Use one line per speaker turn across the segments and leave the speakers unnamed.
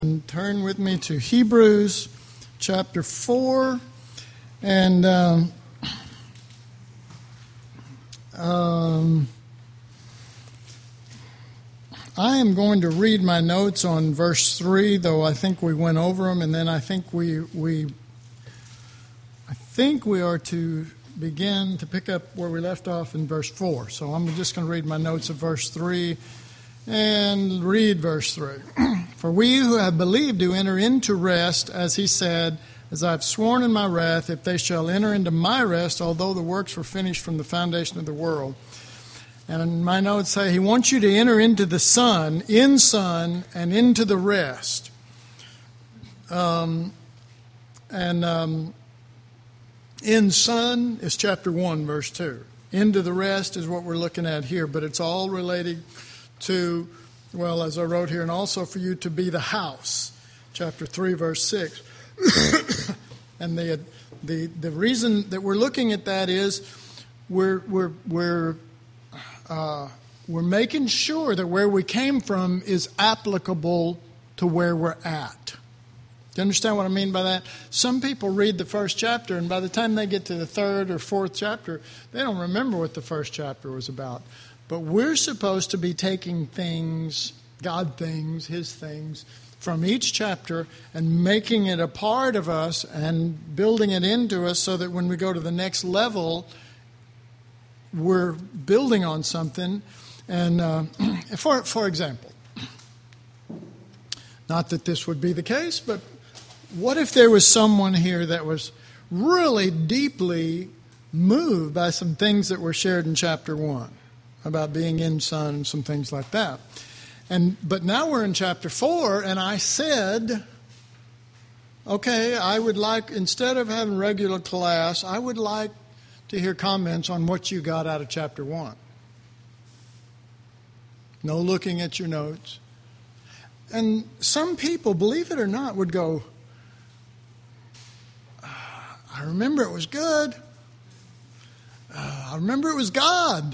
And turn with me to Hebrews chapter 4, and I am going to read my notes on verse 3, though I think we went over them, and then I think we are to begin to pick up where we left off in verse 4. So I'm just going to read my notes of verse 3 and read verse 3. For we who have believed do enter into rest, as he said, as I have sworn in my wrath, if they shall enter into my rest, although the works were finished from the foundation of the world. And my notes say he wants you to enter into the Son, and into the rest. In Son is chapter 1, verse 2. Into the rest is what we're looking at here, but it's all related to, well, as I wrote here, and also for you to be the house, chapter 3, verse 6. And the reason that we're looking at that is we're making sure that where we came from is applicable to where we're at. Do you understand what I mean by that? Some people read the first chapter, and by the time they get to the third or fourth chapter, they don't remember what the first chapter was about. But we're supposed to be taking things, God things, His things, from each chapter and making it a part of us and building it into us so that when we go to the next level, we're building on something. And for example, not that this would be the case, but what if there was someone here that was really deeply moved by some things that were shared in chapter 1 about being in Son and some things like that? But now we're in chapter 4, and I said, okay, I would like, instead of having regular class, I would like to hear comments on what you got out of chapter 1. No looking at your notes. And some people, believe it or not, would go, I remember it was good. I remember it was God.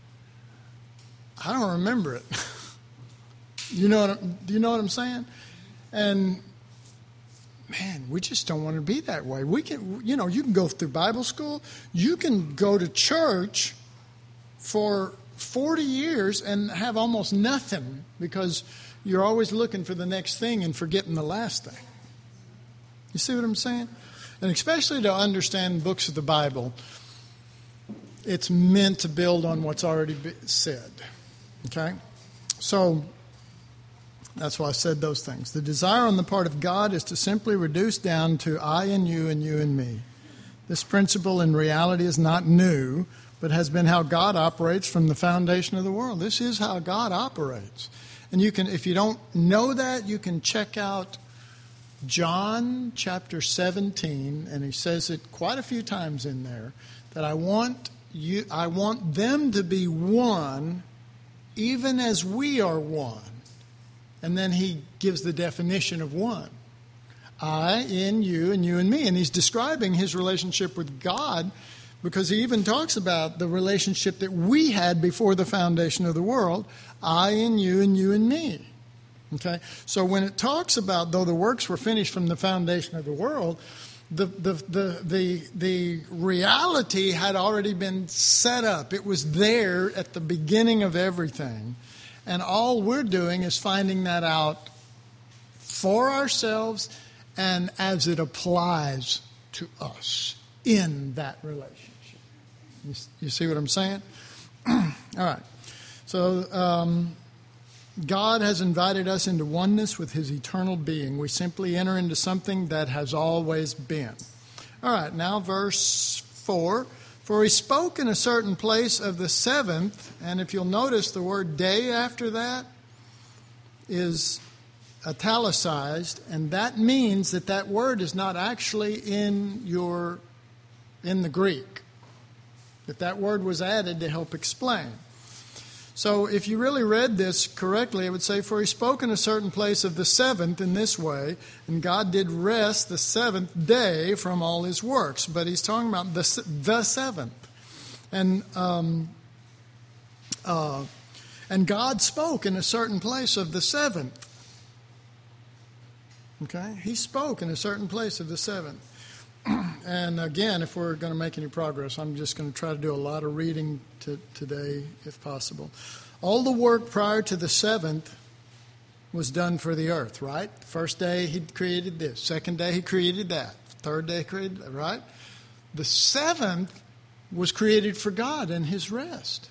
I don't remember it. Do you know what I'm saying? And man, we just don't want to be that way. We can, you can go through Bible school. You can go to church for 40 years and have almost nothing because you're always looking for the next thing and forgetting the last thing. You see what I'm saying? And especially to understand books of the Bible, it's meant to build on what's already been said. Okay? So that's why I said those things. The desire on the part of God is to simply reduce down to I and you and me. This principle in reality is not new, but has been how God operates from the foundation of the world. This is how God operates. And you can, if you don't know that, you can check out John chapter 17, and he says it quite a few times in there, that I want them to be one, even as we are one. And then he gives the definition of one. I in you and you in me. And he's describing his relationship with God because he even talks about the relationship that we had before the foundation of the world. I in you and you in me. Okay? So when it talks about, though the works were finished from the foundation of the world, the reality had already been set up. It was there at the beginning of everything. And all we're doing is finding that out for ourselves and as it applies to us in that relationship. You see what I'm saying? All right. So God has invited us into oneness with His eternal being. We simply enter into something that has always been. All right, now verse 4. For He spoke in a certain place of the seventh, and if you'll notice the word day after that is italicized, and that means that word is not actually in the Greek. That word was added to help explain. So if you really read this correctly, it would say, for He spoke in a certain place of the seventh in this way, and God did rest the seventh day from all His works. But He's talking about the seventh. And God spoke in a certain place of the seventh. Okay? He spoke in a certain place of the seventh. And again, if we're going to make any progress, I'm just going to try to do a lot of reading today, if possible. All the work prior to the seventh was done for the earth, right? First day he created this. Second day he created that. Third day he created that, right? The seventh was created for God and his rest.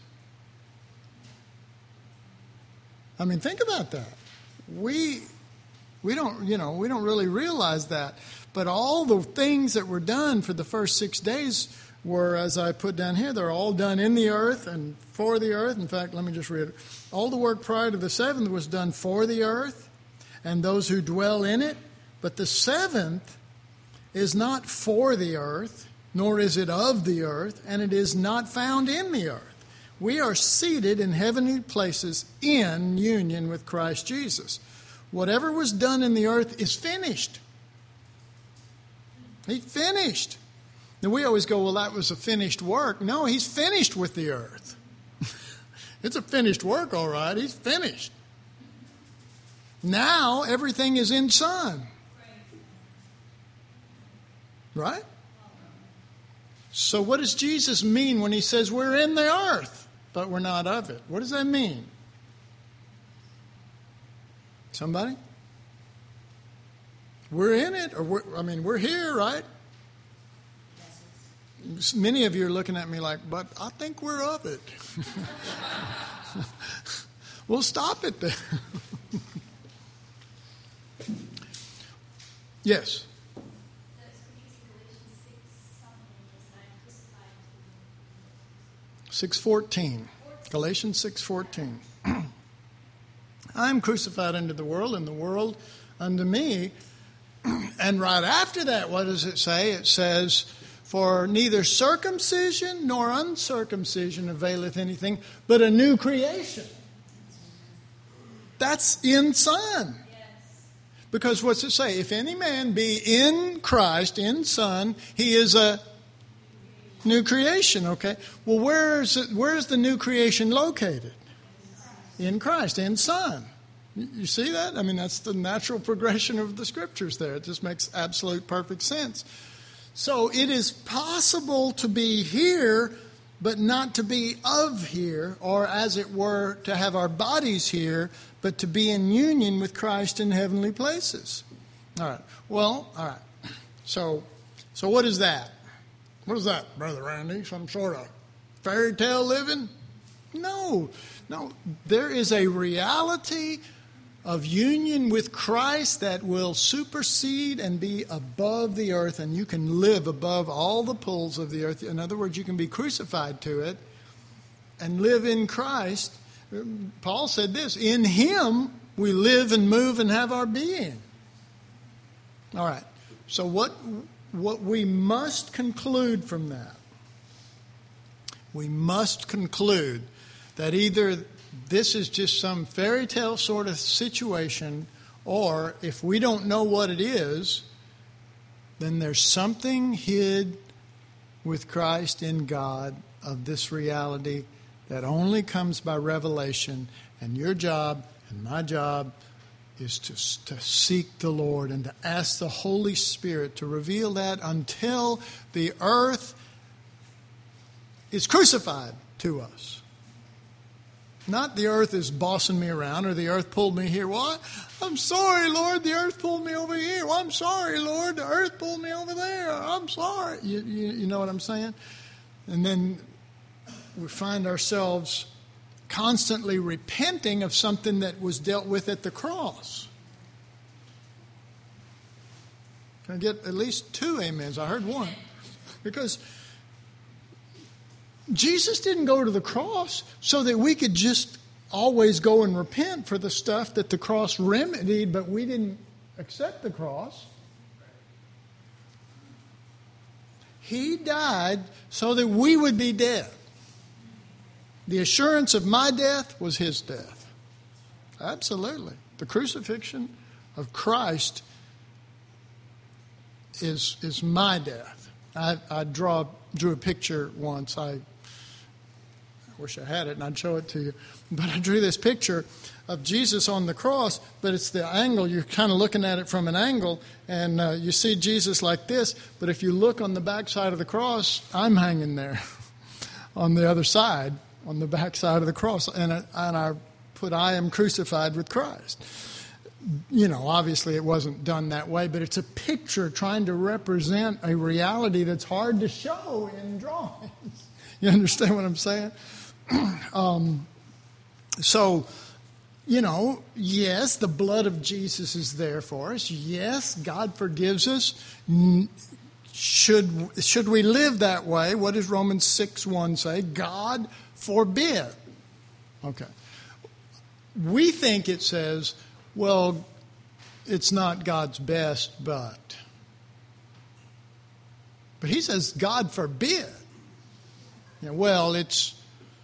I mean, think about that. We don't really realize that. But all the things that were done for the first 6 days were, as I put down here, they're all done in the earth and for the earth. In fact, let me just read it. All the work prior to the seventh was done for the earth and those who dwell in it. But the seventh is not for the earth, nor is it of the earth, and it is not found in the earth. We are seated in heavenly places in union with Christ Jesus. Whatever was done in the earth is finished. He finished. And we always go, well, that was a finished work. No, he's finished with the earth. It's a finished work, all right. He's finished. Now everything is in Son. Right? So what does Jesus mean when he says we're in the earth, but we're not of it? What does that mean? Somebody? We're in it, or we're here, right? Many of you are looking at me like, but I think we're of it. We'll stop it there. Yes. 6:14. Galatians 6:14. I am crucified unto the world, and the world unto me. And right after that, what does it say? It says, for neither circumcision nor uncircumcision availeth anything, but a new creation. That's in Son. Because what's it say? If any man be in Christ, in Son, he is a new creation, okay? Well, where's the new creation located? In Christ, in Son. You see that? I mean, that's the natural progression of the Scriptures there. It just makes absolute perfect sense. So it is possible to be here, but not to be of here, or as it were, to have our bodies here, but to be in union with Christ in heavenly places. All right. Well, all right. So what is that? What is that, Brother Randy? Some sort of fairy tale living? No. There is a reality of union with Christ that will supersede and be above the earth, and you can live above all the pulls of the earth. In other words, you can be crucified to it and live in Christ. Paul said this, in Him we live and move and have our being. All right. So what we must conclude from that, we must conclude that either this is just some fairy tale sort of situation, or if we don't know what it is, then there's something hid with Christ in God of this reality that only comes by revelation. And your job and my job is to seek the Lord and to ask the Holy Spirit to reveal that until the earth is crucified to us. Not the earth is bossing me around, or the earth pulled me here. Well, I'm sorry, Lord, the earth pulled me over here. Well, I'm sorry, Lord, the earth pulled me over there. I'm sorry. You know what I'm saying? And then we find ourselves constantly repenting of something that was dealt with at the cross. Can I get at least 2 amens? I heard one. Because Jesus didn't go to the cross so that we could just always go and repent for the stuff that the cross remedied, but we didn't accept the cross. He died so that we would be dead. The assurance of my death was His death. Absolutely. The crucifixion of Christ is my death. I drew a picture once. Wish I had it and I'd show it to you. But I drew this picture of Jesus on the cross, but it's the angle. You're kind of looking at it from an angle, and you see Jesus like this. But if you look on the back side of the cross, I'm hanging there on the other side, on the back side of the cross. And I put, I am crucified with Christ. You know, obviously it wasn't done that way, but it's a picture trying to represent a reality that's hard to show in drawings. You understand what I'm saying? So, you know, yes, the blood of Jesus is there for us. Yes, God forgives us. Should we live that way? What does Romans 6:1 say? God forbid. Okay. We think it says, well, it's not God's best, but he says, God forbid. You know, well, it's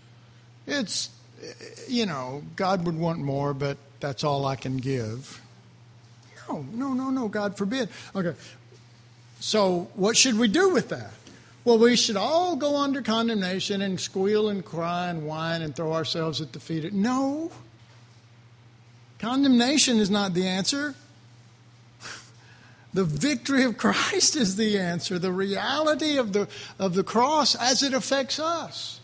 you know, God would want more, but that's all I can give. No, God forbid. Okay. So what should we do with that? Well, we should all go under condemnation and squeal and cry and whine and throw ourselves at the feet of... No. Condemnation is not the answer. The victory of Christ is the answer. The reality of the cross as it affects us.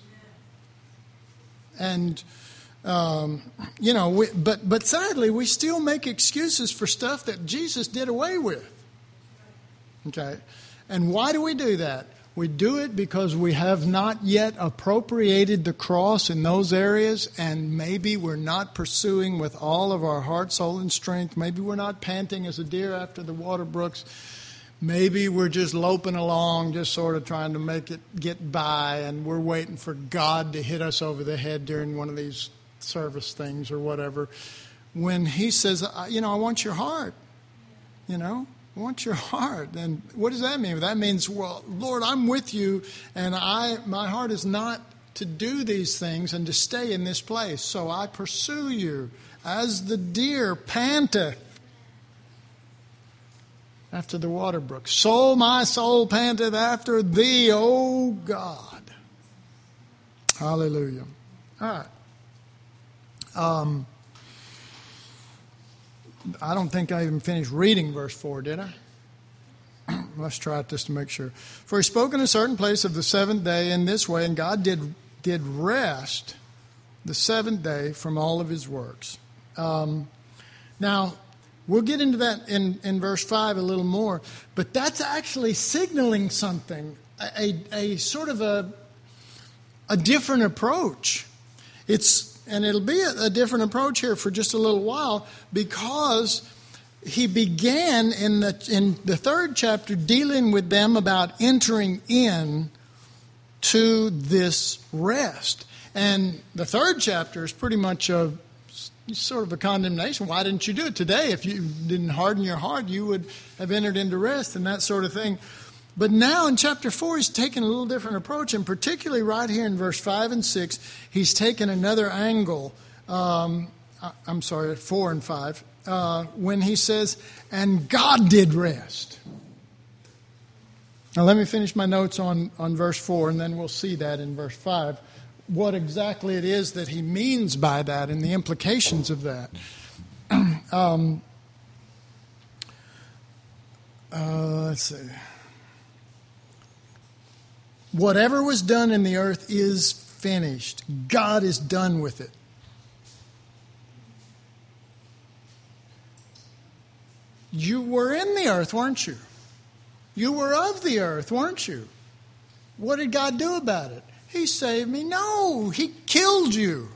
And, you know, but sadly, we still make excuses for stuff that Jesus did away with. Okay? And why do we do that? We do it because we have not yet appropriated the cross in those areas, and maybe we're not pursuing with all of our heart, soul, and strength. Maybe we're not panting as a deer after the water brooks. Maybe we're just loping along, just sort of trying to make it get by, and we're waiting for God to hit us over the head during one of these service things or whatever. When He says, you know, I want your heart, you know. I want your heart. And what does that mean? That means, well, Lord, I'm with you, and my heart is not to do these things and to stay in this place. So I pursue you as the deer panteth after the water brook. So my soul panteth after thee, O God. Hallelujah. All right. I don't think I even finished reading verse 4, did I? Let's try it just to make sure. For He spoke in a certain place of the seventh day in this way, and God did rest the seventh day from all of His works. Now, we'll get into that in verse 5 a little more, but that's actually signaling something, a sort of a different approach. And it'll be a different approach here for just a little while, because He began in the third chapter dealing with them about entering in to this rest. And the third chapter is pretty much sort of a condemnation. Why didn't you do it today? If you didn't harden your heart, you would have entered into rest and that sort of thing. But now in chapter 4, He's taken a little different approach, and particularly right here in verse 5 and 6, He's taken another angle. 4 and 5, when He says, and God did rest. Now let me finish my notes on verse 4, and then we'll see that in verse 5, what exactly it is that He means by that and the implications of that. Let's see. Whatever was done in the earth is finished. God is done with it. You were in the earth, weren't you? You were of the earth, weren't you? What did God do about it? He saved me? No, He killed you.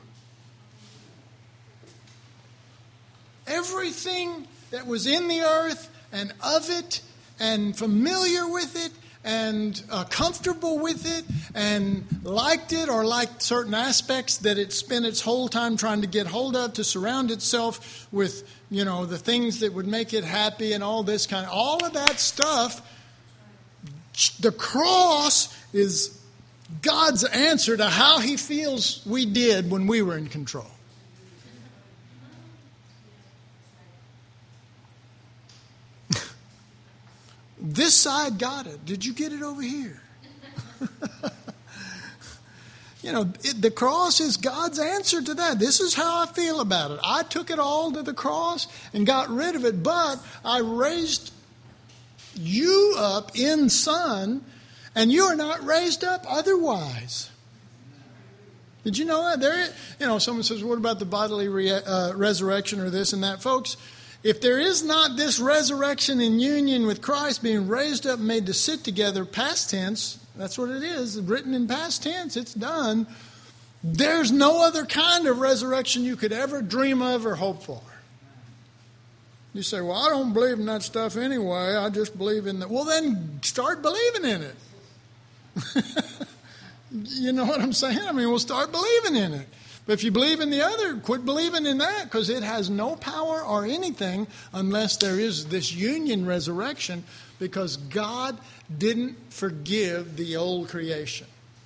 Everything that was in the earth and of it and familiar with it and comfortable with it and liked it, or liked certain aspects that it spent its whole time trying to get hold of to surround itself with, you know, the things that would make it happy and all this kind of, all of that stuff. The cross is God's answer to how He feels we did when we were in control. This side got it. Did you get it over here? the cross is God's answer to that. This is how I feel about it. I took it all to the cross and got rid of it, but I raised you up in Son, and you are not raised up otherwise. Did you know that? Someone says, what about the bodily resurrection or this and that? Folks, if there is not this resurrection in union with Christ, being raised up and made to sit together, past tense, that's what it is, written in past tense, it's done. There's no other kind of resurrection you could ever dream of or hope for. You say, well, I don't believe in that stuff anyway. I just believe in that. Well, then start believing in it. You know what I'm saying? We'll start believing in it. But if you believe in the other, quit believing in that, because it has no power or anything unless there is this union resurrection, because God didn't forgive the old creation.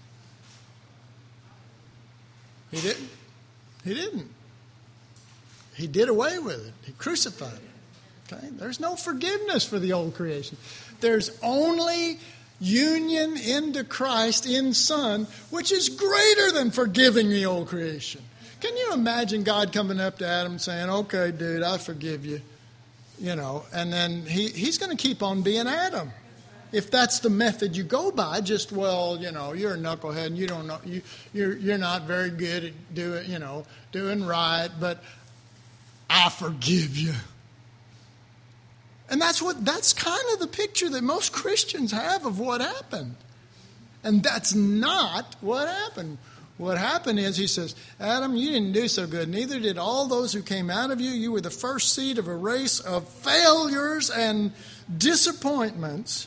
He didn't. He didn't. He did away with it. He crucified it. Okay? There's no forgiveness for the old creation. There's only union into Christ in Son, which is greater than forgiving the old creation. Can you imagine God coming up to Adam saying, okay, dude, I forgive you, and then he's going to keep on being Adam. If that's the method you go by, just, you're a knucklehead and you don't know, you're not very good at doing right, but I forgive you. And that's kind of the picture that most Christians have of what happened. And that's not what happened. What happened is, he says, Adam, you didn't do so good. Neither did all those who came out of you. You were the first seed of a race of failures and disappointments.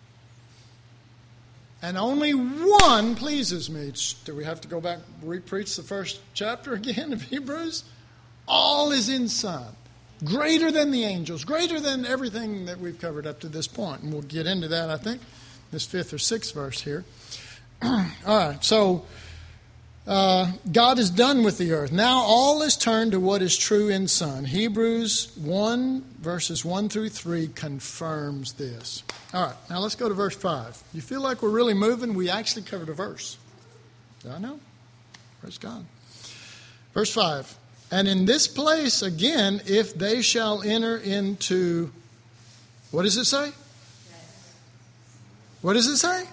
And only one pleases me. Do we have to go back and re-preach the first chapter again of Hebrews? All is in Son. Greater than the angels, greater than everything that we've covered up to this point. And we'll get into that, I think, this 5th or 6th verse here. All right, so God is done with the earth. Now all is turned to what is true in Son. Hebrews 1, verses 1 through 3 confirms this. All right, now let's go to verse 5. You feel like we're really moving? We actually covered a verse. I know. Praise God. Verse 5. And in this place, again, if they shall enter into, what does it say? What does it say?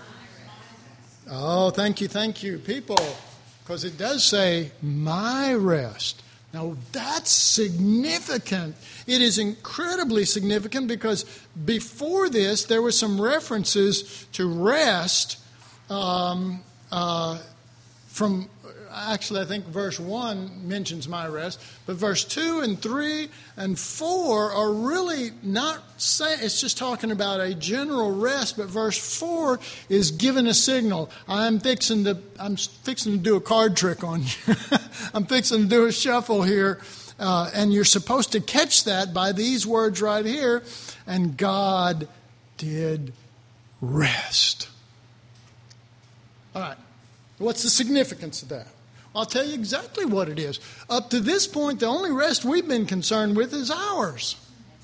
Oh, thank you, people. Because it does say, my rest. Now, that's significant. It is incredibly significant because before this, there were some references to rest from... Actually, I think verse 1 mentions my rest, but verse 2 and 3 and 4 are really not saying, it's just talking about a general rest, but verse 4 is giving a signal. I'm fixing to do a card trick on you. I'm fixing to do a shuffle here, and you're supposed to catch that by these words right here, and God did rest. All right, what's the significance of that? I'll tell you exactly what it is. Up to this point, the only rest we've been concerned with is ours.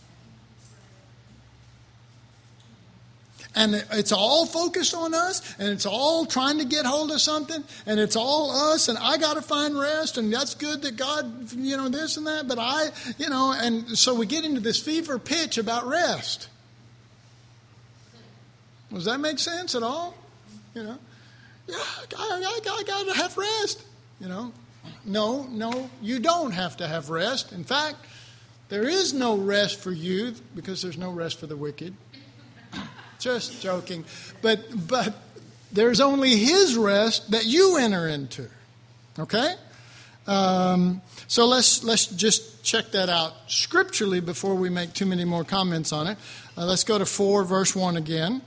And it's all focused on us, and it's all trying to get hold of something, and it's all us, and I got to find rest, and that's good that God, this and that, but and so we get into this fever pitch about rest. Does that make sense at all? Yeah, I got to have rest. No, you don't have to have rest. In fact, there is no rest for you because there's no rest for the wicked. Just joking. But there's only His rest that you enter into. Okay? So let's just check that out scripturally before we make too many more comments on it. Let's go to 4, verse 1 again.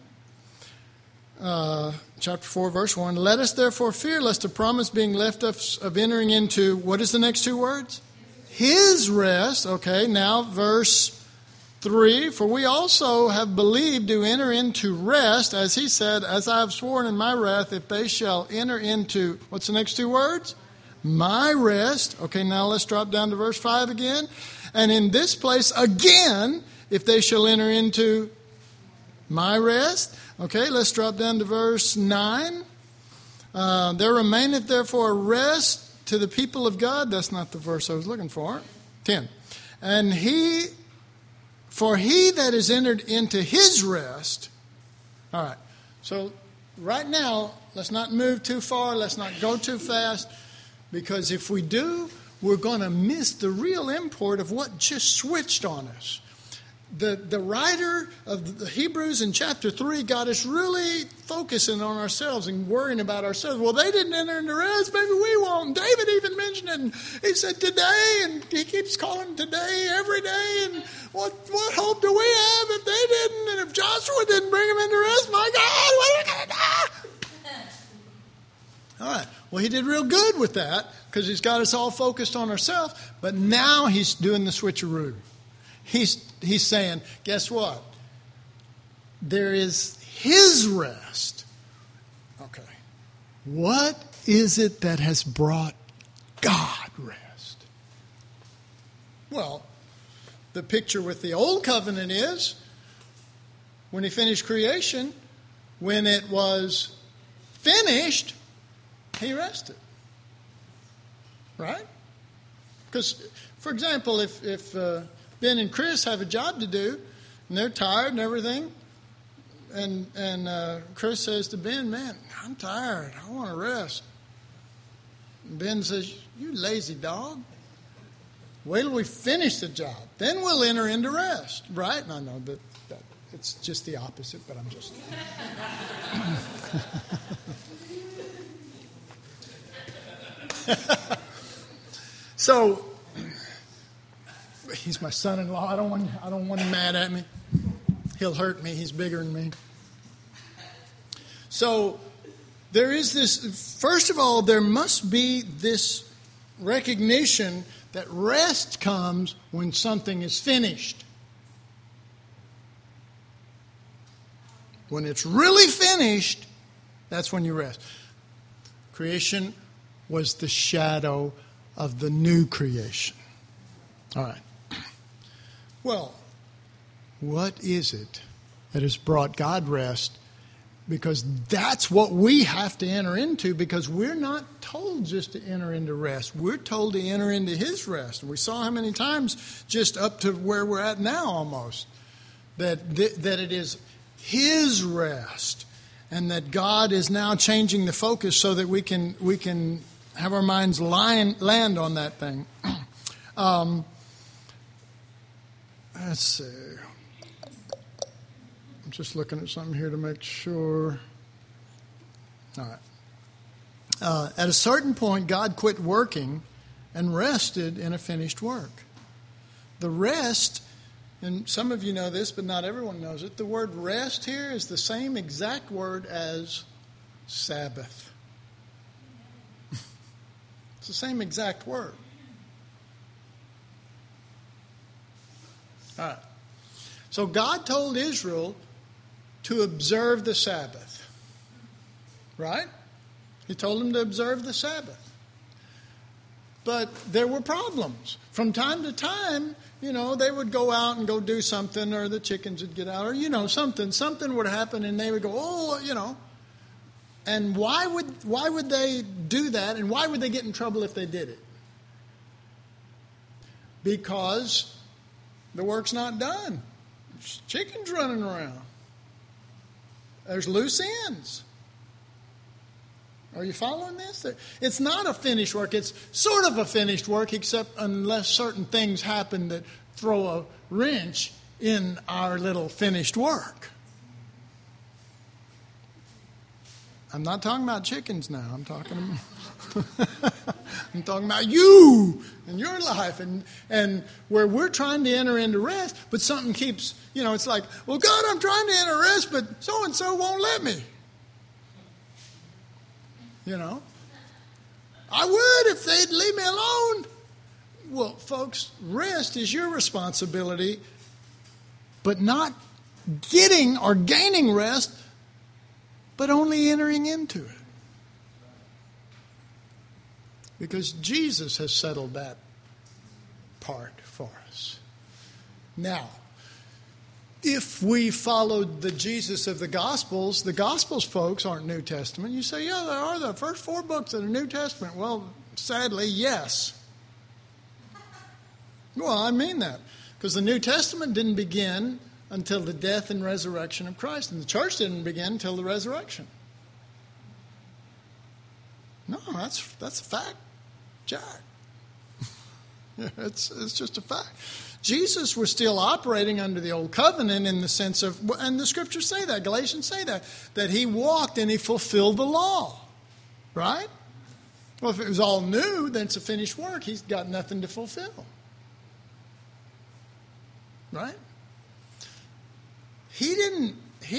Chapter 4, verse 1. Let us therefore fear lest the promise being left of entering into, what is the next two words? His rest. Okay, now verse 3. For we also have believed to enter into rest, as he said, as I have sworn in my wrath, if they shall enter into, what's the next two words? My rest. Okay, now let's drop down to verse 5 again. And in this place again, if they shall enter into my rest. Okay, let's drop down to verse 9. There remaineth therefore a rest to the people of God. That's not the verse I was looking for. 10. And for he that is entered into his rest. All right. So right now, let's not move too far. Let's not go too fast. Because if we do, we're going to miss the real import of what just switched on us. The writer of the Hebrews in chapter 3 got us really focusing on ourselves and worrying about ourselves. Well, they didn't enter into rest. Maybe we won't. And David even mentioned it. And he said today, and he keeps calling today every day. And what hope do we have if they didn't? And if Joshua didn't bring them into rest, my God, what are we going to do? All right. Well, he did real good with that because he's got us all focused on ourselves. But now he's doing the switcheroo. He's saying, guess what? There is his rest. Okay. What is it that has brought God rest? Well, the picture with the old covenant is when he finished creation, when it was finished, he rested. Right? Because, for example, if Ben and Chris have a job to do, and they're tired and everything, and Chris says to Ben, man, I'm tired. I want to rest. And Ben says, you lazy dog. Wait till we finish the job. Then we'll enter into rest. Right? No, that it's just the opposite, but I'm just... So... He's my son-in-law. I don't want him mad at me. He'll hurt me. He's bigger than me. So there is this, first of all, there must be this recognition that rest comes when something is finished. When it's really finished, that's when you rest. Creation was the shadow of the new creation. All right. Well, what is it that has brought God rest? Because that's what we have to enter into, because we're not told just to enter into rest. We're told to enter into his rest. And we saw how many times just up to where we're at now almost, that it is his rest, and that God is now changing the focus so that we can have our minds land on that thing. Let's see. I'm just looking at something here to make sure. All right. At a certain point, God quit working and rested in a finished work. The rest, and some of you know this, but not everyone knows it. The word rest here is the same exact word as Sabbath. It's the same exact word. All right. So God told Israel to observe the Sabbath. Right? He told them to observe the Sabbath. But there were problems. From time to time, they would go out and go do something, or the chickens would get out, or, something would happen, and they would go, And why would they do that, and why would they get in trouble if they did it? Because the work's not done. There's chickens running around. There's loose ends. Are you following this? It's not a finished work. It's sort of a finished work, except unless certain things happen that throw a wrench in our little finished work. I'm not talking about chickens now. I'm talking about you and your life, and where we're trying to enter into rest, but something keeps, it's like, well, God, I'm trying to enter rest, but so-and-so won't let me. I would if they'd leave me alone. Well, folks, rest is your responsibility, but not getting or gaining rest, but only entering into it. Because Jesus has settled that part for us. Now, if we followed the Jesus of the Gospels folks aren't New Testament. You say, yeah, they are the first 4 books of the New Testament. Well, sadly, yes. Well, I mean that. Because the New Testament didn't begin until the death and resurrection of Christ. And the church didn't begin until the resurrection. No, that's a fact, Jack. It's just a fact. Jesus was still operating under the old covenant in the sense of, and the scriptures say that, Galatians say that he walked and he fulfilled the law. Right? Well, if it was all new, then it's a finished work. He's got nothing to fulfill. Right? He didn't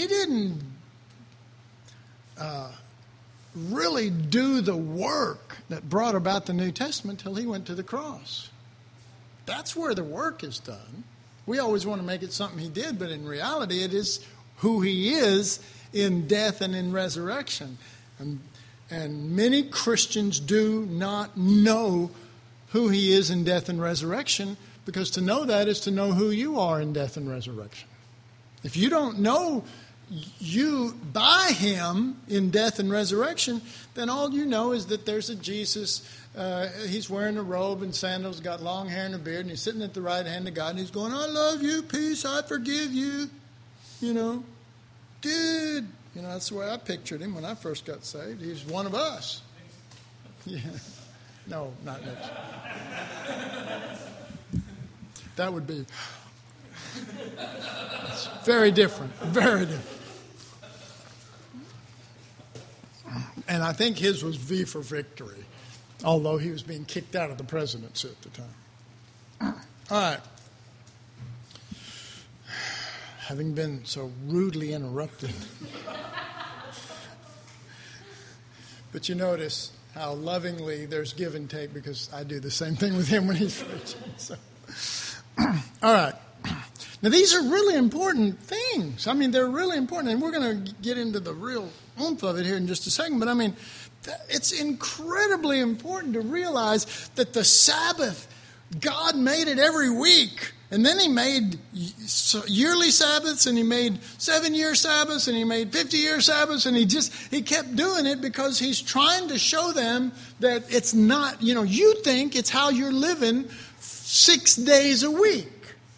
really do the work that brought about the New Testament till he went to the cross. That's where the work is done. We always want to make it something he did, but in reality it is who he is in death and in resurrection. And many Christians do not know who he is in death and resurrection, because to know that is to know who you are in death and resurrection. If you don't know you by him in death and resurrection, then all you know is that there's a Jesus. He's wearing a robe and sandals, got long hair and a beard, and he's sitting at the right hand of God, and he's going, I love you, peace, I forgive you. You know, dude. You know, that's the way I pictured him when I first got saved. He's one of us. Yeah. No, not next. That would be very different. Very different. And I think his was V for victory, although he was being kicked out of the presidency at the time. All right. Having been so rudely interrupted. But you notice how lovingly there's give and take, because I do the same thing with him when he's preaching. So. All right. Now, these are really important things. I mean, they're really important, and we're going to get into the real oomph of it here in just a second. But, I mean, it's incredibly important to realize that the Sabbath, God made it every week. And then he made yearly Sabbaths, and he made 7-year Sabbaths, and he made 50-year Sabbaths, and he kept doing it because he's trying to show them that it's not, you think it's how you're living 6 days a week.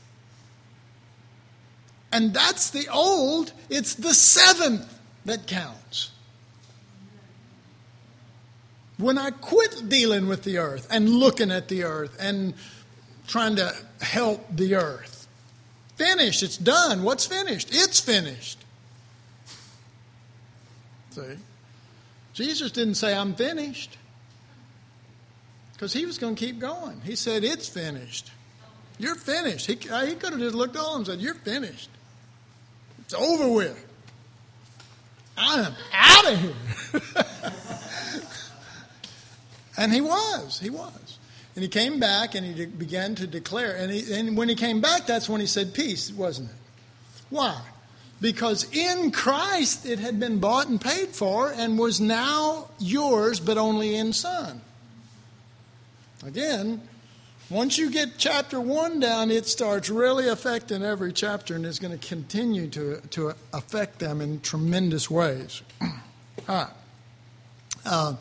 And that's the old, it's the 7th that counts. When I quit dealing with the earth and looking at the earth and trying to help the earth. Finished, it's done. What's finished? It's finished. See? Jesus didn't say, I'm finished. Because he was going to keep going. He said, it's finished. You're finished. He could have just looked at all and said, you're finished. It's over with. I'm out of here. And he was. And he came back and he began to declare. And when he came back, that's when he said peace, wasn't it? Why? Because in Christ it had been bought and paid for and was now yours, but only in Son. Again, once you get chapter 1 down, it starts really affecting every chapter, and it's going to continue to affect them in tremendous ways. All right.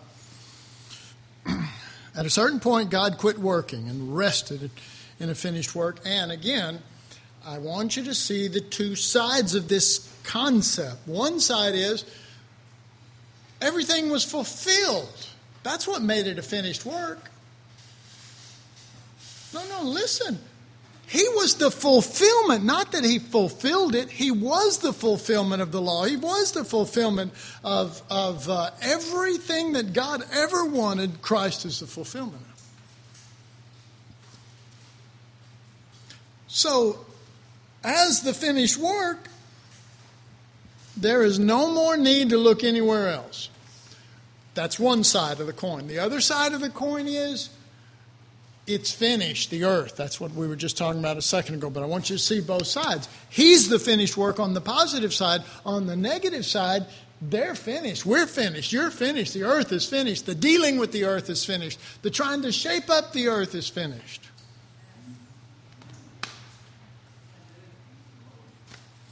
At a certain point, God quit working and rested in a finished work. And again, I want you to see the two sides of this concept. One side is everything was fulfilled. That's what made it a finished work. No, listen. He was the fulfillment, not that he fulfilled it. He was the fulfillment of the law. He was the fulfillment of everything that God ever wanted. Christ is the fulfillment of. So, as the finished work, there is no more need to look anywhere else. That's one side of the coin. The other side of the coin is, it's finished, the earth. That's what we were just talking about a second ago, but I want you to see both sides. He's the finished work on the positive side. On the negative side, they're finished. We're finished. You're finished. The earth is finished. The dealing with the earth is finished. The trying to shape up the earth is finished.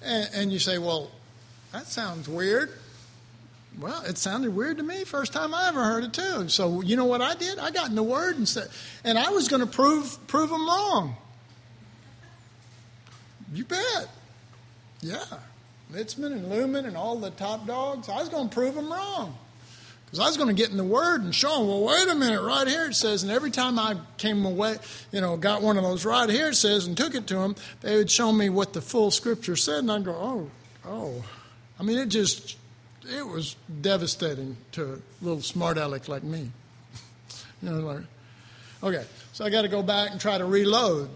And you say, well, that sounds weird. Well, it sounded weird to me first time I ever heard it too. So you know what I did? I got in the Word and said, and I was going to prove them wrong. You bet. Yeah. Litzman and Lumen and all the top dogs, I was going to prove them wrong. Because I was going to get in the Word and show them, well, wait a minute, right here it says, and every time I came away, got one of those right here it says and took it to them, they would show me what the full Scripture said, and I'd go, oh. I mean, it was devastating to a little smart aleck like me. Okay, so I got to go back and try to reload.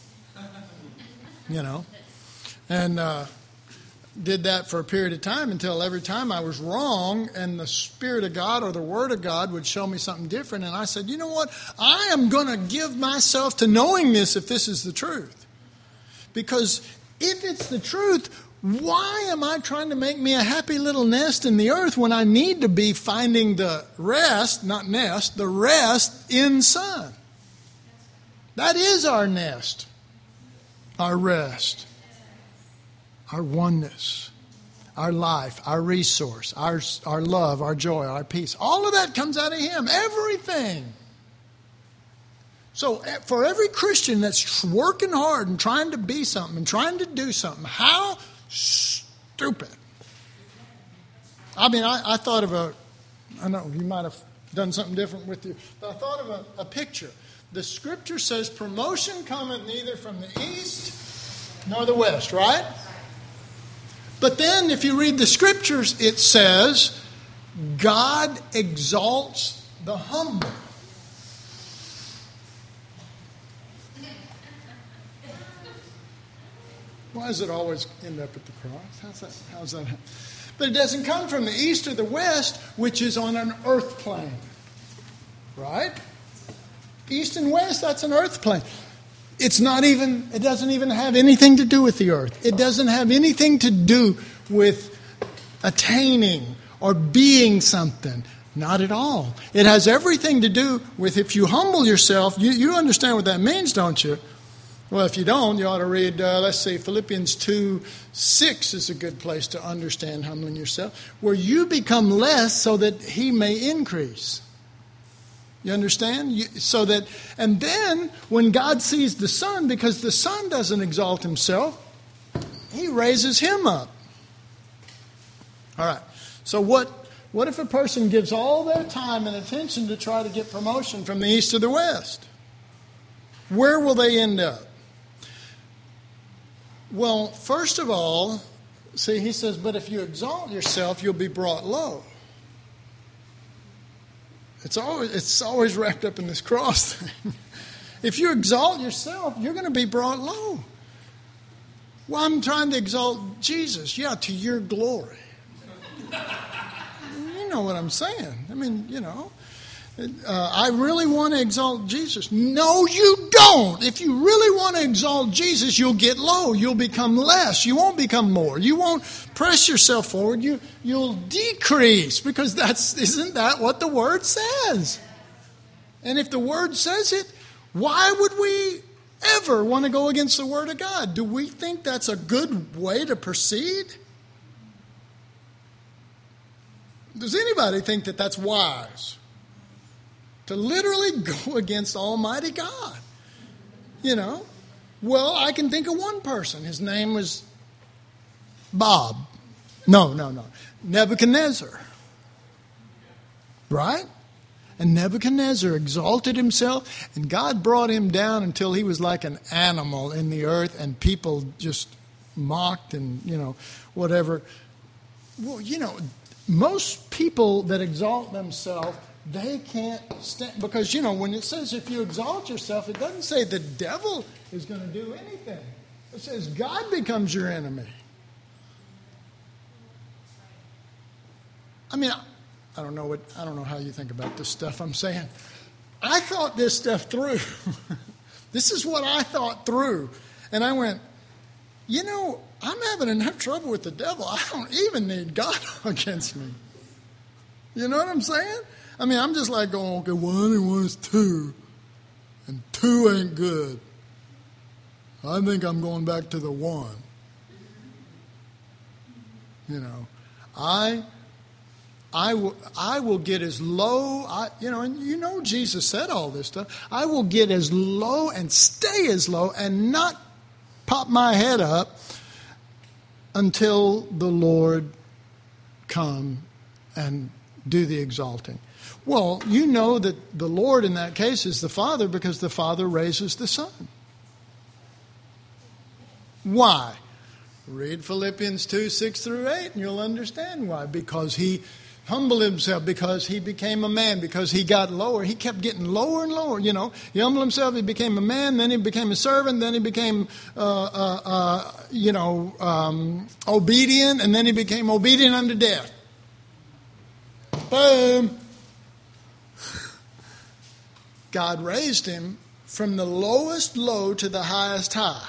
And did that for a period of time until every time I was wrong and the Spirit of God or the Word of God would show me something different. And I said, you know what? I am going to give myself to knowing this if this is the truth. Because if it's the truth, why am I trying to make me a happy little nest in the earth when I need to be finding the rest, not nest, the rest in Son? That is our nest, our rest, our oneness, our life, our resource, our love, our joy, our peace. All of that comes out of Him, everything. So for every Christian that's working hard and trying to be something and trying to do something, how stupid. I mean, I thought of I know you might have done something different with you, but I thought of a picture. The Scripture says, promotion cometh neither from the east nor the west, right? But then if you read the Scriptures, it says, God exalts the humble. Why does it always end up at the cross? How's that happen? But it doesn't come from the east or the west, which is on an earth plane. Right? East and west, that's an earth plane. It doesn't even have anything to do with the earth. It doesn't have anything to do with attaining or being something. Not at all. It has everything to do with if you humble yourself. You understand what that means, don't you? Well, if you don't, you ought to read, Philippians 2:6 is a good place to understand humbling yourself, where you become less so that He may increase. You understand? And then when God sees the Son, because the Son doesn't exalt Himself, He raises Him up. All right. So what if a person gives all their time and attention to try to get promotion from the east to the west? Where will they end up? Well, first of all, he says, but if you exalt yourself, you'll be brought low. It's always wrapped up in this cross thing. If you exalt yourself, you're going to be brought low. Well, I'm trying to exalt Jesus. Yeah, to your glory. You know what I'm saying. I mean, I really want to exalt Jesus. No, you don't. If you really want to exalt Jesus, you'll get low. You'll become less. You won't become more. You won't press yourself forward. You'll decrease, because isn't that what the Word says? And if the Word says it, why would we ever want to go against the Word of God? Do we think that's a good way to proceed? Does anybody think that that's wise? To literally go against Almighty God. Well, I can think of one person. His name was Bob. No. Nebuchadnezzar. Right? And Nebuchadnezzar exalted himself, and God brought him down until he was like an animal in the earth, and people just mocked and, whatever. Well, most people that exalt themselves, they can't stand, because, when it says if you exalt yourself, it doesn't say the devil is going to do anything. It says God becomes your enemy. I mean, I don't know how you think about this stuff I'm saying. I thought this stuff through. This is what I thought through. And I went, I'm having enough trouble with the devil. I don't even need God against me. You know what I'm saying? I mean, I'm just like going, okay, 1 and 1 is 2. And 2 ain't good. I think I'm going back to the 1. I will get as low, and Jesus said all this stuff. I will get as low and stay as low and not pop my head up until the Lord come and do the exalting. Well, you know that the Lord in that case is the Father because the Father raises the Son. Why? Read Philippians 2, 6 through 8 and you'll understand why. Because he humbled himself, because he became a man, because he got lower. He kept getting lower and lower, He humbled himself, he became a man, then he became a servant, then he became, obedient, and then he became obedient unto death. Boom! God raised him from the lowest low to the highest high.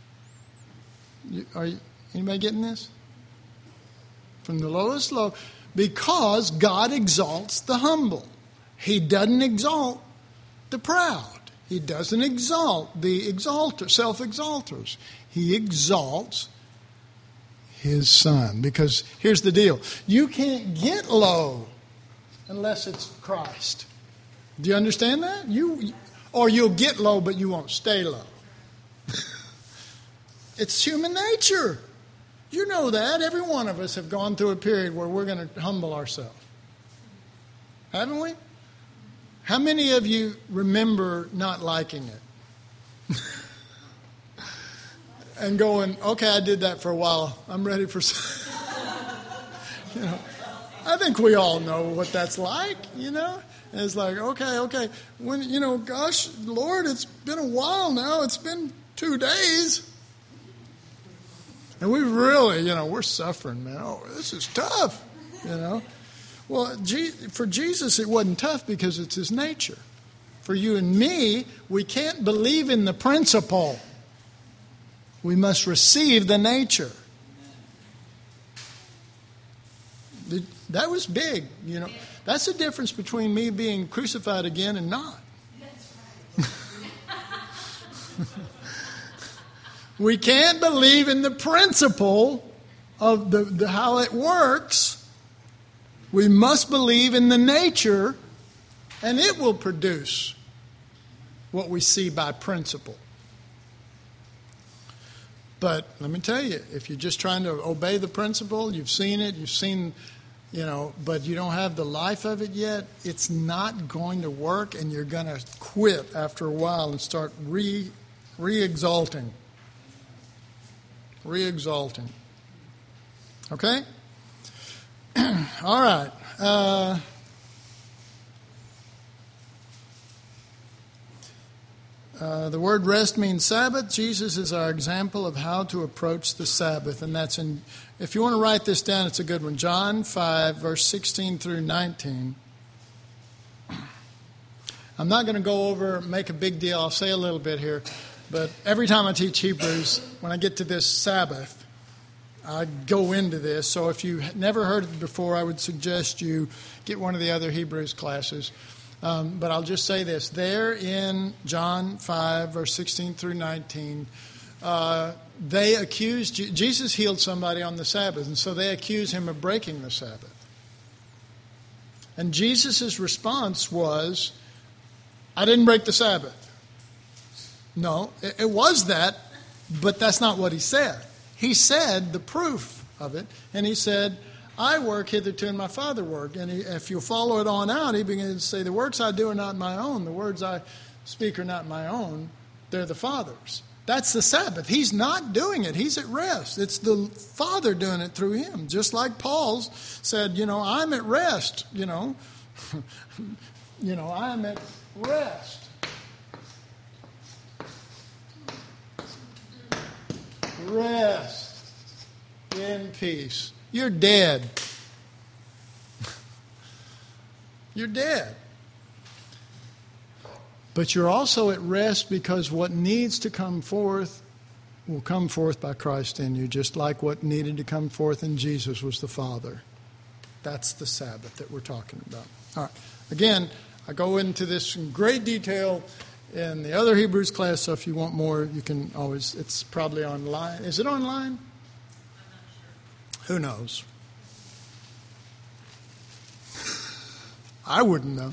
Anybody getting this? From the lowest low, because God exalts the humble. He doesn't exalt the proud. He doesn't exalt the self-exalters. He exalts his Son. Because here's the deal. You can't get low unless it's Christ. Do you understand that? Or you'll get low, but you won't stay low. It's human nature. You know that. Every one of us have gone through a period where we're going to humble ourselves. Haven't we? How many of you remember not liking it? And going, okay, I did that for a while. I'm ready for I think we all know what that's like, And it's like, okay. When, gosh, Lord, it's been a while now. It's been 2 days. And we really, we're suffering, man. Oh, this is tough, Well, for Jesus, it wasn't tough because it's his nature. For you and me, we can't believe in the principle. We must receive the nature. That was big, That's the difference between me being crucified again and not. We can't believe in the principle of the how it works. We must believe in the nature, and it will produce what we see by principle. But let me tell you, if you're just trying to obey the principle, you've seen it, but you don't have the life of it yet, it's not going to work, and you're going to quit after a while and start re-exalting. Re-exalting. Okay? All right. The word rest means Sabbath. Jesus is our example of how to approach the Sabbath. And that's in, if you want to write this down, it's a good one. John 5, verse 16 through 19. I'm not going to make a big deal. I'll say a little bit here. But every time I teach Hebrews, when I get to this Sabbath, I go into this. So if you never heard it before, I would suggest you get one of the other Hebrews classes. But I'll just say this. There in John 5, verse 16 through 19, they accused Jesus healed somebody on the Sabbath, and so they accused him of breaking the Sabbath. And Jesus' response was, I didn't break the Sabbath. No, it was that, but that's not what he said. He said the proof of it, and he said, I work hitherto and my Father worked. And if you follow it on out, he begins to say, the works I do are not my own. The words I speak are not my own. They're the Father's. That's the Sabbath. He's not doing it. He's at rest. It's the Father doing it through him. Just like Paul said, I'm at rest, I'm at rest. Rest in peace. You're dead. You're dead. But you're also at rest because what needs to come forth will come forth by Christ in you, just like what needed to come forth in Jesus was the Father. That's the Sabbath that we're talking about. All right. Again, I go into this in great detail in the other Hebrews class, so if you want more, you can always, it's probably online. Is it online? Who knows? I wouldn't know.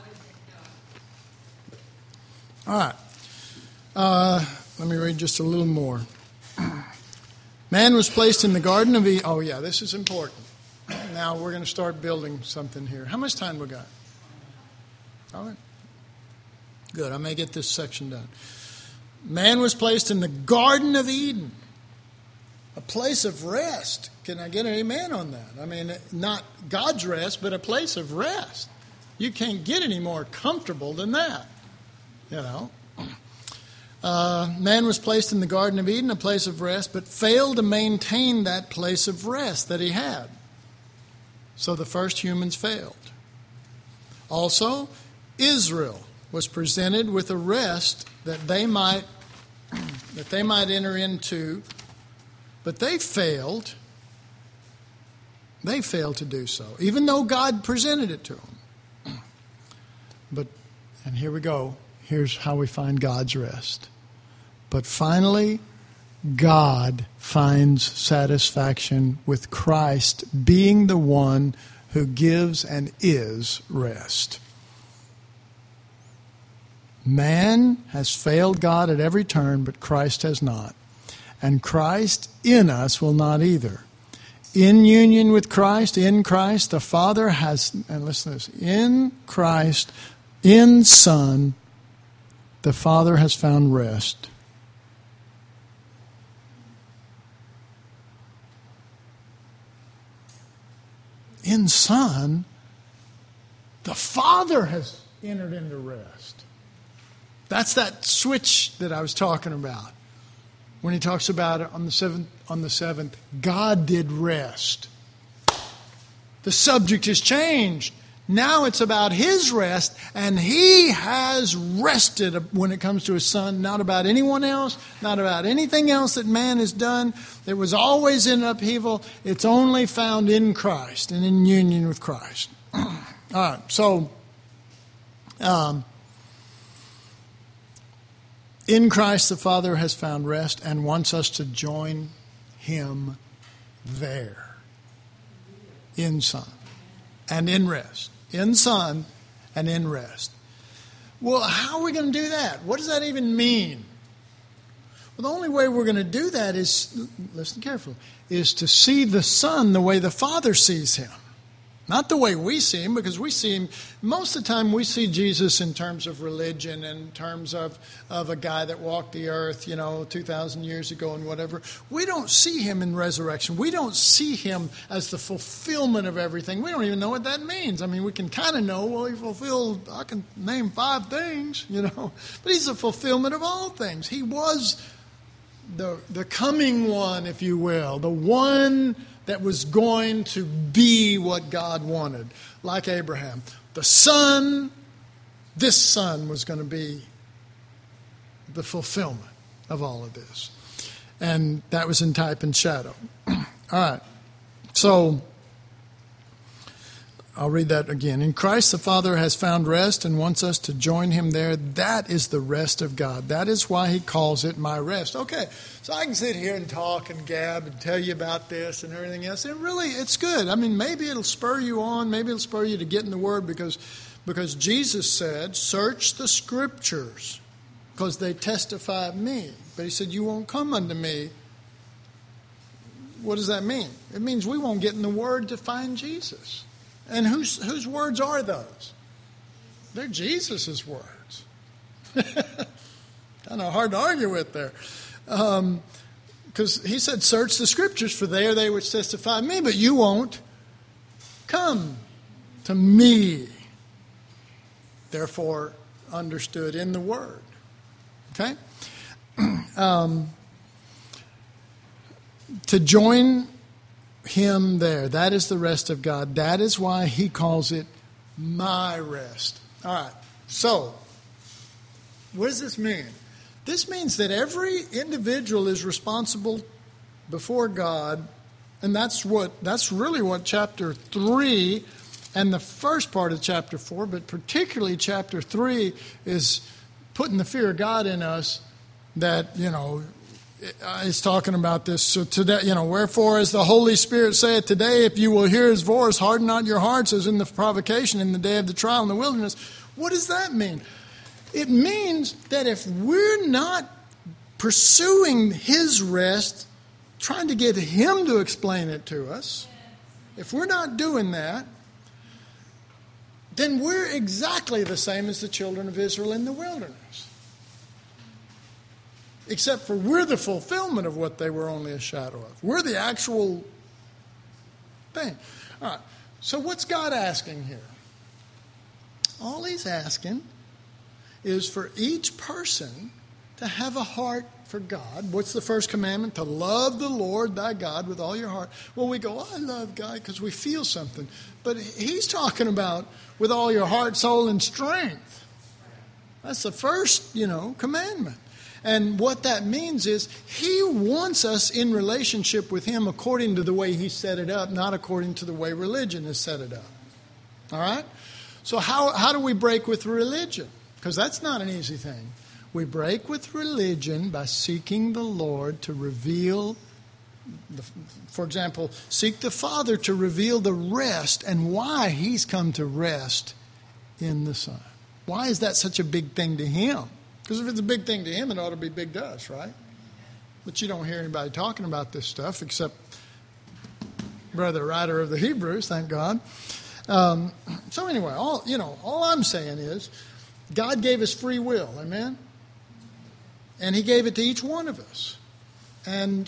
All right. Let me read just a little more. Man was placed in the Garden of Eden. Oh, yeah, this is important. Now we're going to start building something here. How much time we got? All right. Good. I may get this section done. Man was placed in the Garden of Eden, a place of rest. Can I get an amen on that? I mean, not God's rest, but a place of rest. You can't get any more comfortable than that, you know. Man was placed in the Garden of Eden, a place of rest, but failed to maintain that place of rest that he had. So the first humans failed. Also, Israel was presented with a rest that they might enter into, but they failed. They failed to do so, even though God presented it to them. And here we go. Here's how we find God's rest. But finally, God finds satisfaction with Christ being the one who gives and is rest. Man has failed God at every turn, but Christ has not. And Christ in us will not either. In union with Christ, in Christ, the Father has, and listen to this, in Christ, in Son, the Father has found rest. In Son, the Father has entered into rest. That's that switch that I was talking about. When he talks about it on the seventh, God did rest. The subject has changed. Now it's about his rest, and he has rested when it comes to his Son, not about anyone else, not about anything else that man has done. It was always in upheaval. It's only found in Christ and in union with Christ. All right, so in Christ the Father has found rest and wants us to join him there. In Son and in rest. In Son and in rest. Well, how are we going to do that? What does that even mean? Well, the only way we're going to do that is, listen carefully, is to see the Son the way the Father sees him. Not the way we see him, because we see him, most of the time we see Jesus in terms of religion, in terms of a guy that walked the earth, 2,000 years ago and whatever. We don't see him in resurrection. We don't see him as the fulfillment of everything. We don't even know what that means. I mean, we can kind of know, well, he fulfilled, I can name 5 things, but he's the fulfillment of all things. He was the coming one, if you will, the one that was going to be what God wanted, like Abraham. The Son, this Son was going to be the fulfillment of all of this. And that was in type and shadow. All right. So, I'll read that again. In Christ the Father has found rest and wants us to join him there. That is the rest of God. That is why he calls it my rest. Okay, so I can sit here and talk and gab and tell you about this and everything else. And really, it's good. I mean, maybe it'll spur you on. Maybe it'll spur you to get in the Word because Jesus said, search the Scriptures because they testify of me. But he said, you won't come unto me. What does that mean? It means we won't get in the Word to find Jesus. And whose words are those? They're Jesus' words. Kind of hard to argue with there. Because he said, search the Scriptures, for they are they which testify of me, but you won't come to me. Therefore, understood in the Word. Okay? To join him there. That is the rest of God. That is why he calls it my rest. All right. So, what does this mean? This means that every individual is responsible before God, and that's really what chapter 3 and the first part of chapter 4, but particularly chapter 3 is putting the fear of God in us that, He's talking about this. So today, wherefore, as the Holy Spirit saith today, if you will hear his voice, harden not your hearts as in the provocation in the day of the trial in the wilderness. What does that mean? It means that if we're not pursuing his rest, trying to get him to explain it to us, if we're not doing that, then we're exactly the same as the children of Israel in the wilderness. Except for we're the fulfillment of what they were only a shadow of. We're the actual thing. All right. So what's God asking here? All he's asking is for each person to have a heart for God. What's the first commandment? To love the Lord thy God with all your heart. Well, we go, I love God because we feel something. But he's talking about with all your heart, soul, and strength. That's the first, commandment. And what that means is he wants us in relationship with him according to the way he set it up, not according to the way religion has set it up. All right? So how do we break with religion? Because that's not an easy thing. We break with religion by seeking the Lord to reveal, for example, seek the Father to reveal the rest and why he's come to rest in the Son. Why is that such a big thing to him? Because if it's a big thing to him, it ought to be big to us, right? But you don't hear anybody talking about this stuff except brother writer of the Hebrews, thank God. So anyway, all I'm saying is God gave us free will, amen? And he gave it to each one of us. And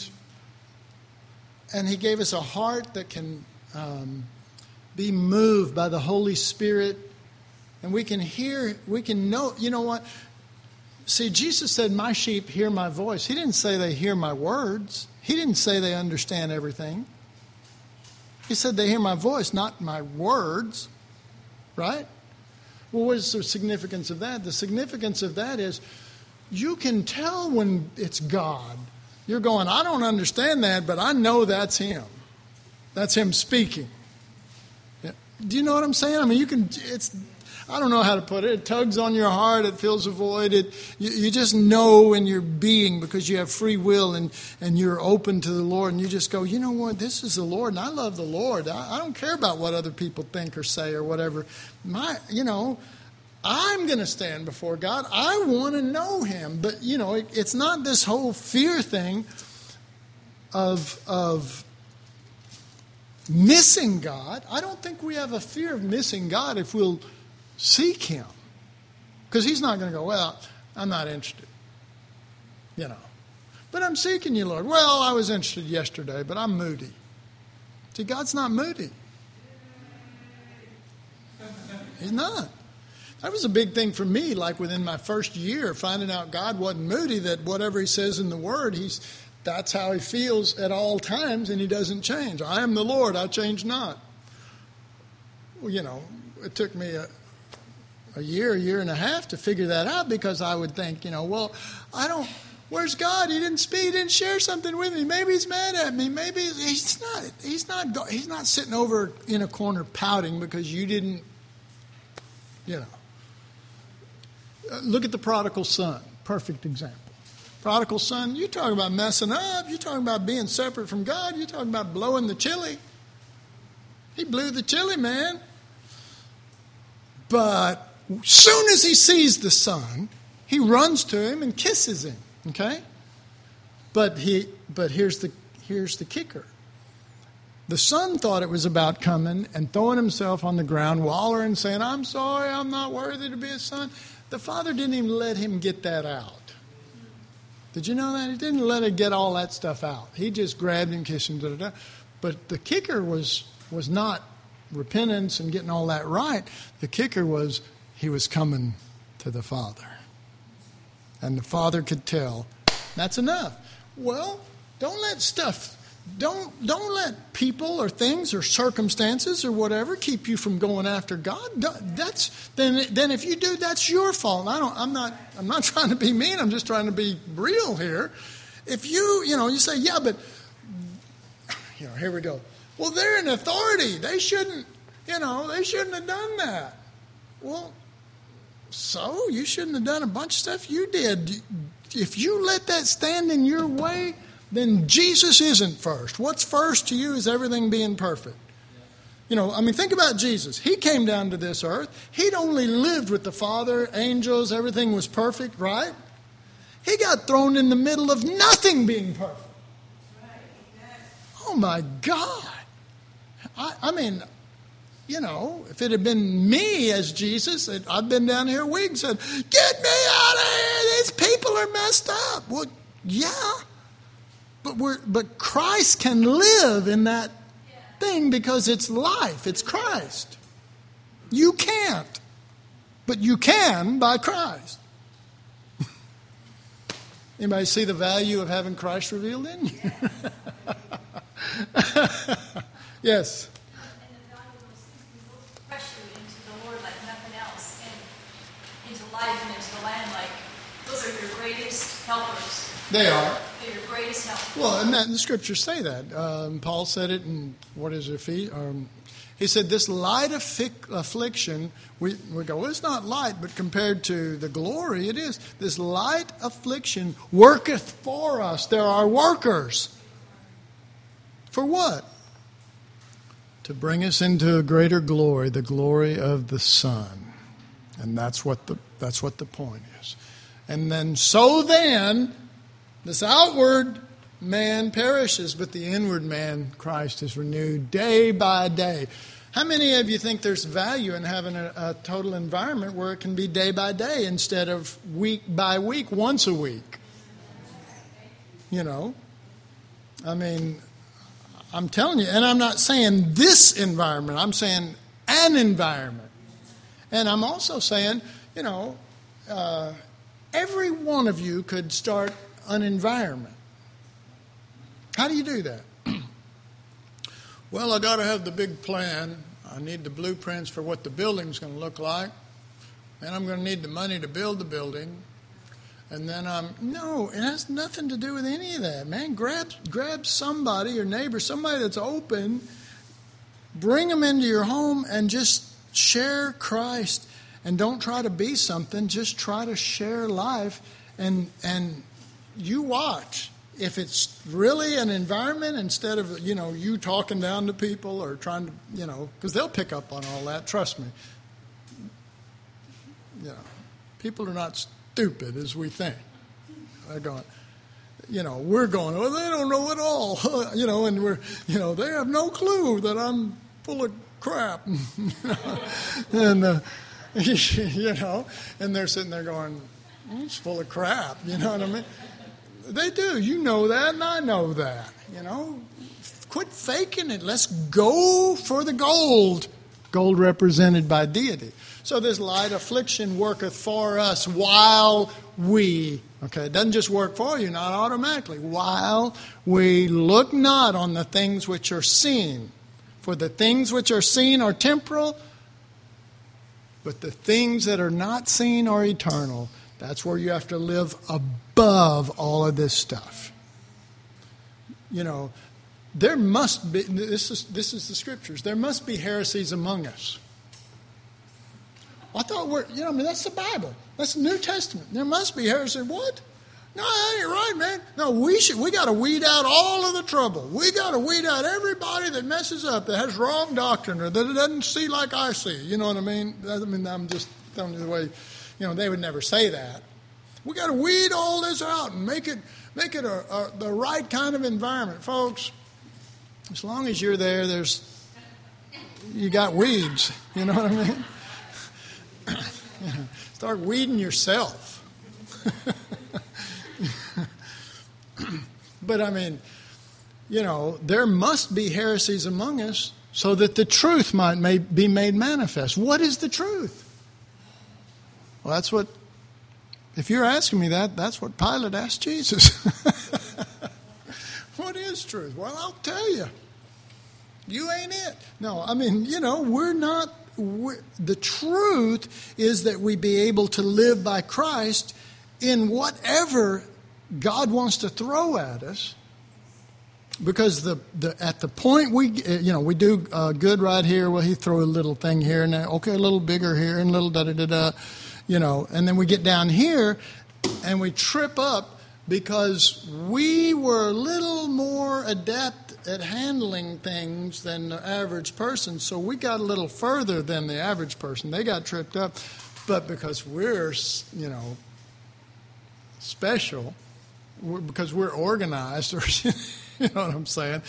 he gave us a heart that can be moved by the Holy Spirit. And we can know, you know what? See, Jesus said, my sheep hear my voice. He didn't say they hear my words. He didn't say they understand everything. He said they hear my voice, not my words. Right? Well, what is the significance of that? The significance of that is you can tell when it's God. You're going, I don't understand that, but I know that's him. That's him speaking. Yeah. Do you know what I'm saying? I mean, I don't know how to put it. It tugs on your heart. It fills a void. You just know in your being because you have free will and you're open to the Lord. And you just go, you know what? This is the Lord and I love the Lord. I don't care about what other people think or say or whatever. I'm going to stand before God. I want to know him. But, it's not this whole fear thing of missing God. I don't think we have a fear of missing God if we'll seek him. Because he's not going to go, well, I'm not interested. But I'm seeking you, Lord. Well, I was interested yesterday, but I'm moody. See, God's not moody. He's not. That was a big thing for me, like within my first year, finding out God wasn't moody, that whatever he says in the Word, that's how he feels at all times, and he doesn't change. I am the Lord, I change not. Well, it took me a year and a half to figure that out because I would think, where's God? He didn't speak, he didn't share something with me. Maybe he's mad at me. Maybe he's not sitting over in a corner pouting because you didn't, Look at the prodigal son. Perfect example. Prodigal son, you talk about messing up. You talking about being separate from God. You talking about blowing the chili. He blew the chili, man. But soon as he sees the son, he runs to him and kisses him. Okay? But here's the kicker. The son thought it was about coming and throwing himself on the ground, wallering, saying, I'm sorry, I'm not worthy to be a son. The father didn't even let him get that out. Did you know that? He didn't let him get all that stuff out. He just grabbed him, kissed him, da-da-da. But the kicker was not repentance and getting all that right. The kicker was he was coming to the Father. And the Father could tell, that's enough. Well, don't let people or things or circumstances or whatever keep you from going after God. Then if you do, that's your fault. I'm not trying to be mean. I'm just trying to be real here. If you say, yeah, but here we go. Well, they're in authority. They shouldn't have done that. Well, so you shouldn't have done a bunch of stuff you did. if you let that stand in your way, then Jesus isn't first. What's first to you is everything being perfect. Think about Jesus. He came down to this earth. He'd only lived with the Father, angels, everything was perfect, right? He got thrown in the middle of nothing being perfect. Oh my God. If it had been me as Jesus, I'd been down here a week and said, get me out of here. These people are messed up. Well, yeah. But Christ can live in that thing because it's life. It's Christ. You can't. But you can by Christ. Anybody see the value of having Christ revealed in you? Yes.
And the value of those press you into the Lord like nothing else, and into life and into the land like those are your greatest helpers.
They are.
They're your greatest helpers.
Well, and the scriptures say that. Paul said it in, he said, this light affliction, we go, well, it's not light, but compared to the glory, it is. This light affliction worketh for us. There are workers. For what? To bring us into a greater glory, the glory of the Son. And that's what the point is. And then, this outward man perishes, but the inward man, Christ, is renewed day by day. How many of you think there's value in having a total environment where it can be day by day instead of week by week, once a week? I'm telling you, and I'm not saying this environment, I'm saying an environment. And I'm also saying, every one of you could start an environment. How do you do that? Well, I got to have the big plan. I need the blueprints for what the building's going to look like. And I'm going to need the money to build the building. And then no, it has nothing to do with any of that, man. Grab somebody, your neighbor, somebody that's open, bring them into your home and just share Christ. And don't try to be something, just try to share life. And you watch. If it's really an environment instead of, you talking down to people or trying to, because they'll pick up on all that, trust me. People are not stupid as we think. They're going, we're going, well, they don't know it all, and we're, they have no clue that I'm full of crap, and, and they're sitting there going, it's full of crap, you know what I mean? They do. You know that, and I know that. Quit faking it. Let's go for the gold. Gold represented by deity. So this light affliction worketh for us while we, it doesn't just work for you, not automatically. While we look not on the things which are seen. For the things which are seen are temporal, but the things that are not seen are eternal. That's where you have to live above all of this stuff. There must be, this is the scriptures, there must be heresies among us. I thought that's the Bible. That's the New Testament. There must be heresy. What? No, that ain't right, man. No, we got to weed out all of the trouble. We got to weed out everybody that messes up, that has wrong doctrine, or that it doesn't see like I see. You know what I mean? I'm just telling you the way. They would never say that. We got to weed all this out and make it the right kind of environment, folks. As long as you're there, you got weeds. You know what I mean? Start weeding yourself. But there must be heresies among us so that the truth may be made manifest. What is the truth? Well, if you're asking me that's what Pilate asked Jesus. What is truth? Well, I'll tell you. You ain't it. No, we're not. The truth is that we be able to live by Christ in whatever God wants to throw at us. Because at the point we do good right here, well, he throw a little thing here and there, okay, a little bigger here and a little da-da-da-da. And then we get down here, And we trip up because we were a little more adept at handling things than the average person. So we got a little further than the average person. They got tripped up. But because we're, special, because we're organized, or you know what I'm saying?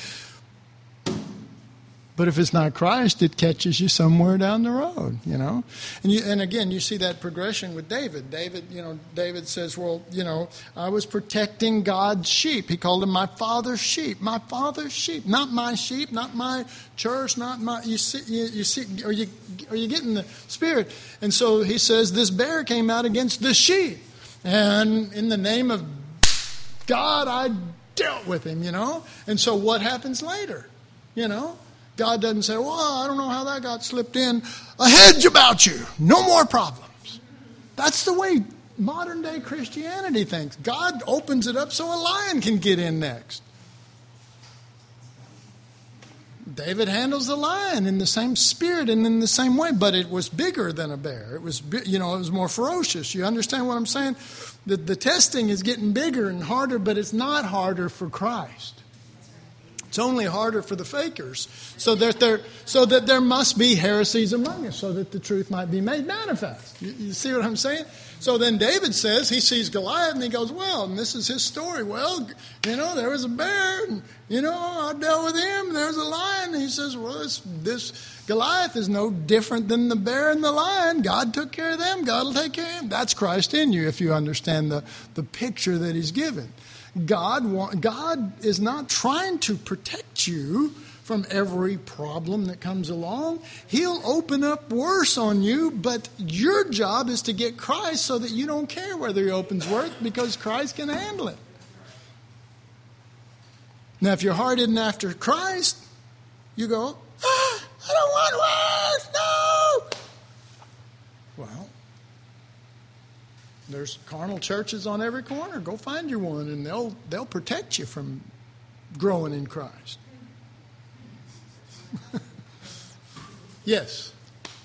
But if it's not Christ, it catches you somewhere down the road, And again, you see that progression with David. David says, I was protecting God's sheep. He called them my father's sheep. My father's sheep. Not my sheep, not my church, not my... You see, are you getting the spirit? And so he says, this bear came out against the sheep. And in the name of God, I dealt with him, And so what happens later, God doesn't say, well, I don't know how that got slipped in. A hedge about you. No more problems. That's the way modern day Christianity thinks. God opens it up so a lion can get in next. David handles the lion in the same spirit and in the same way, but it was bigger than a bear. It was, it was more ferocious. You understand what I'm saying? The testing is getting bigger and harder, but it's not harder for Christ. It's only harder for the fakers, so that there must be heresies among us, so that the truth might be made manifest. You see what I'm saying? So then David says, he sees Goliath and he goes, well, and this is his story. Well, there was a bear, and, I dealt with him. There's a lion. And he says, well, this Goliath is no different than the bear and the lion. God took care of them. God will take care of him. That's Christ in you, if you understand the picture that he's given. God is not trying to protect you from every problem that comes along. He'll open up worse on you, but your job is to get Christ so that you don't care whether he opens worse, because Christ can handle it. Now, if your heart isn't after Christ, you go, I don't want worse, no! Well, there's carnal churches on every corner. Go find you one, and they'll protect you from growing in Christ. Yes.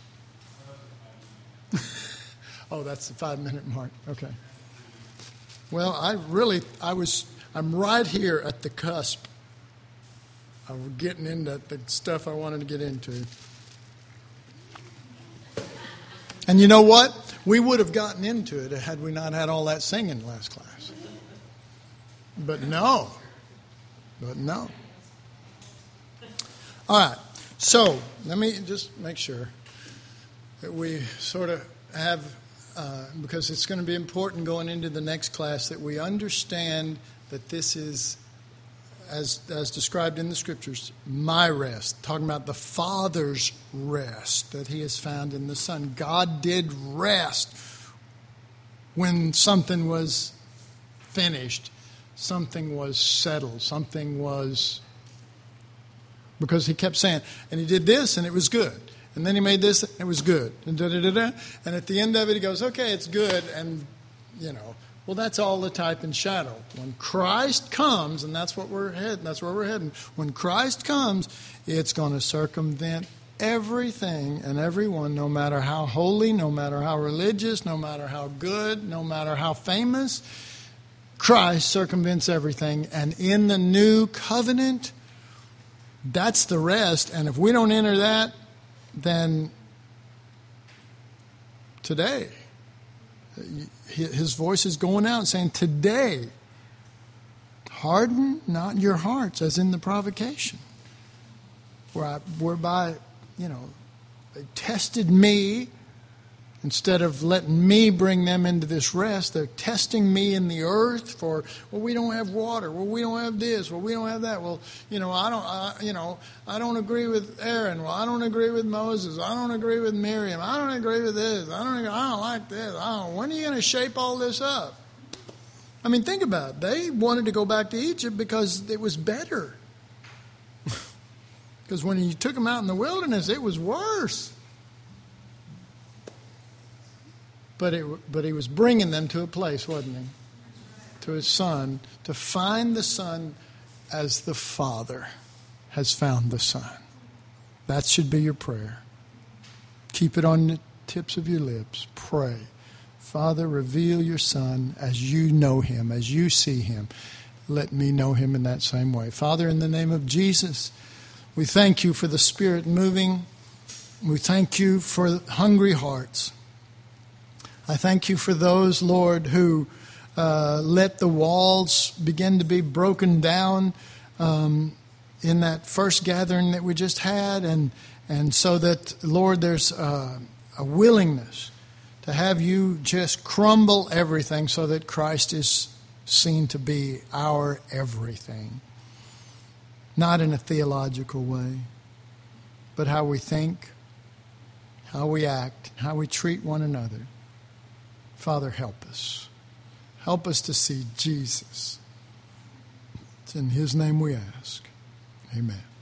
Oh, that's the 5-minute mark. Okay. Well, I'm right here at the cusp of getting into the stuff I wanted to get into. And you know what? We would have gotten into it had we not had all that singing last class. But no. All right. So let me just make sure that we sort of have, because it's going to be important going into the next class, that we understand that this is, as described in the Scriptures, my rest. Talking about the Father's rest that he has found in the Son. God did rest when something was finished, something was settled, something was... Because he kept saying, and he did this, and it was good. And then he made this, and it was good. And And at the end of it, he goes, okay, it's good. And, well, that's all the type and shadow. When Christ comes, and that's what we're heading, that's where we're heading. When Christ comes, it's going to circumvent everything and everyone, no matter how holy, no matter how religious, no matter how good, no matter how famous. Christ circumvents everything. And in the new covenant, that's the rest. And if we don't enter that, then today, his voice is going out saying, today, harden not your hearts as in the provocation. Whereby, they tested me. Instead of letting me bring them into this rest, they're testing me in the earth for, well, we don't have water. Well, we don't have this. Well, we don't have that. Well, I don't agree with Aaron. Well, I don't agree with Moses. I don't agree with Miriam. I don't agree with this. I don't like this. When are you going to shape all this up? I mean, think about it. They wanted to go back to Egypt because it was better. Because when you took them out in the wilderness, it was worse. But he was bringing them to a place, wasn't he? To his Son, to find the Son as the Father has found the Son. That should be your prayer. Keep it on the tips of your lips. Pray. Father, reveal your Son as you know him, as you see him. Let me know him in that same way. Father, in the name of Jesus, we thank you for the Spirit moving. We thank you for hungry hearts. I thank you for those, Lord, who let the walls begin to be broken down in that first gathering that we just had. And so that, Lord, there's a willingness to have you just crumble everything so that Christ is seen to be our everything. Not in a theological way, but how we think, how we act, how we treat one another. Father, help us. Help us to see Jesus. It's in his name we ask. Amen.